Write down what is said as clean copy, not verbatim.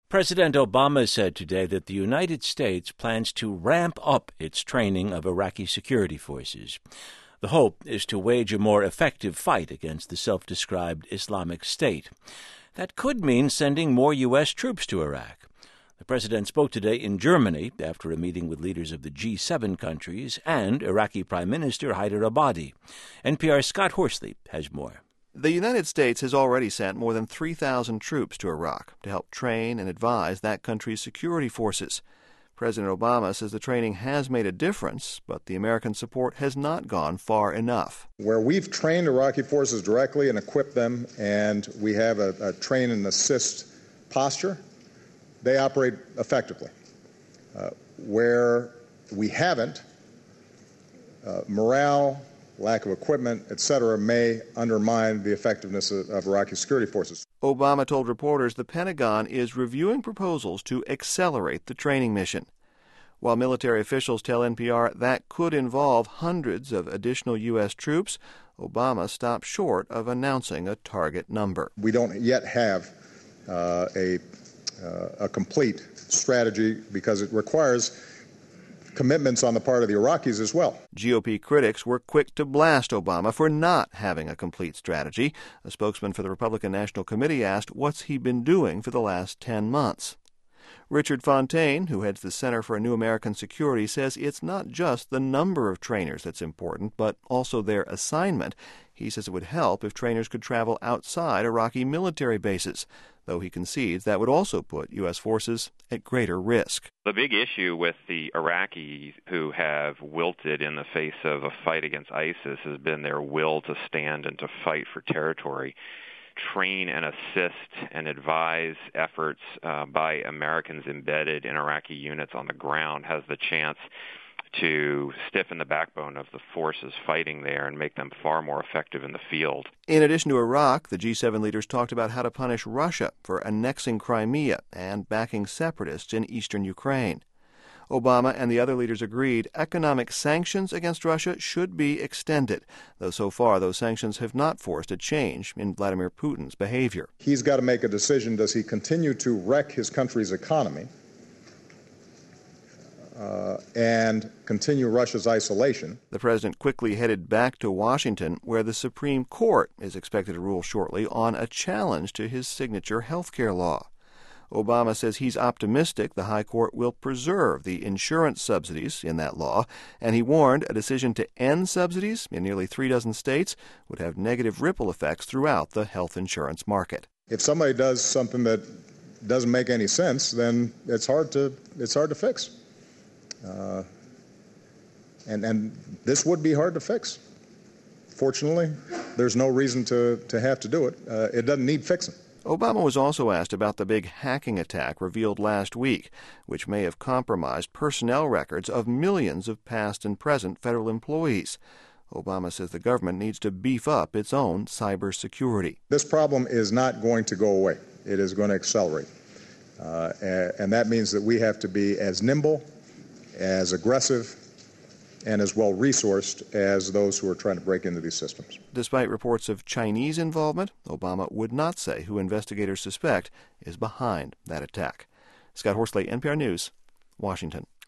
President Obama said today that the United States plans to ramp up its training of Iraqi security forces. The hope is to wage a more effective fight against the self-described Islamic State. That could mean sending more U.S. troops to Iraq. The president spoke today in Germany after a meeting with leaders of the G7 countries and Iraqi Prime Minister Haider Abadi. NPR's Scott Horsley has more. The United States has already sent more than 3,000 troops to Iraq to help train and advise that country's security forces. President Obama says the training has made a difference, but the American support has not gone far enough. Where we've trained Iraqi forces directly and equipped them, and we have a train and assist posture, they operate effectively. Where we haven't, morale, lack of equipment, etc., may undermine the effectiveness of Iraqi security forces. Obama told reporters the Pentagon is reviewing proposals to accelerate the training mission. While military officials tell NPR that could involve hundreds of additional U.S. troops, Obama stopped short of announcing a target number. We don't yet have a complete strategy because it requires commitments on the part of the Iraqis as well. GOP critics were quick to blast Obama for not having a complete strategy. A spokesman for the Republican National Committee asked what's he been doing for the last 10 months. Richard Fontaine, who heads the Center for a New American Security, says it's not just the number of trainers that's important, but also their assignment. He says it would help if trainers could travel outside Iraqi military bases, though he concedes that would also put U.S. forces at greater risk. The big issue with the Iraqis who have wilted in the face of a fight against ISIS has been their will to stand and to fight for territory. Train and assist and advise efforts by Americans embedded in Iraqi units on the ground has the chance to stiffen the backbone of the forces fighting there and make them far more effective in the field. In addition to Iraq, the G7 leaders talked about how to punish Russia for annexing Crimea and backing separatists in eastern Ukraine. Obama and the other leaders agreed economic sanctions against Russia should be extended, though so far those sanctions have not forced a change in Vladimir Putin's behavior. He's got to make a decision. Does he continue to wreck his country's economy and continue Russia's isolation? The president quickly headed back to Washington, where the Supreme Court is expected to rule shortly on a challenge to his signature health care law. Obama says he's optimistic the High Court will preserve the insurance subsidies in that law, and he warned a decision to end subsidies in nearly 36 states would have negative ripple effects throughout the health insurance market. If somebody does something that doesn't make any sense, then it's hard to fix. And this would be hard to fix. Fortunately, there's no reason to have to do it. It doesn't need fixing. Obama was also asked about the big hacking attack revealed last week, which may have compromised personnel records of millions of past and present federal employees. Obama says the government needs to beef up its own cybersecurity. This problem is not going to go away. It is going to accelerate. And that means that we have to be as nimble, as aggressive, and as well-resourced as those who are trying to break into these systems. Despite reports of Chinese involvement, Obama would not say who investigators suspect is behind that attack. Scott Horsley, NPR News, Washington.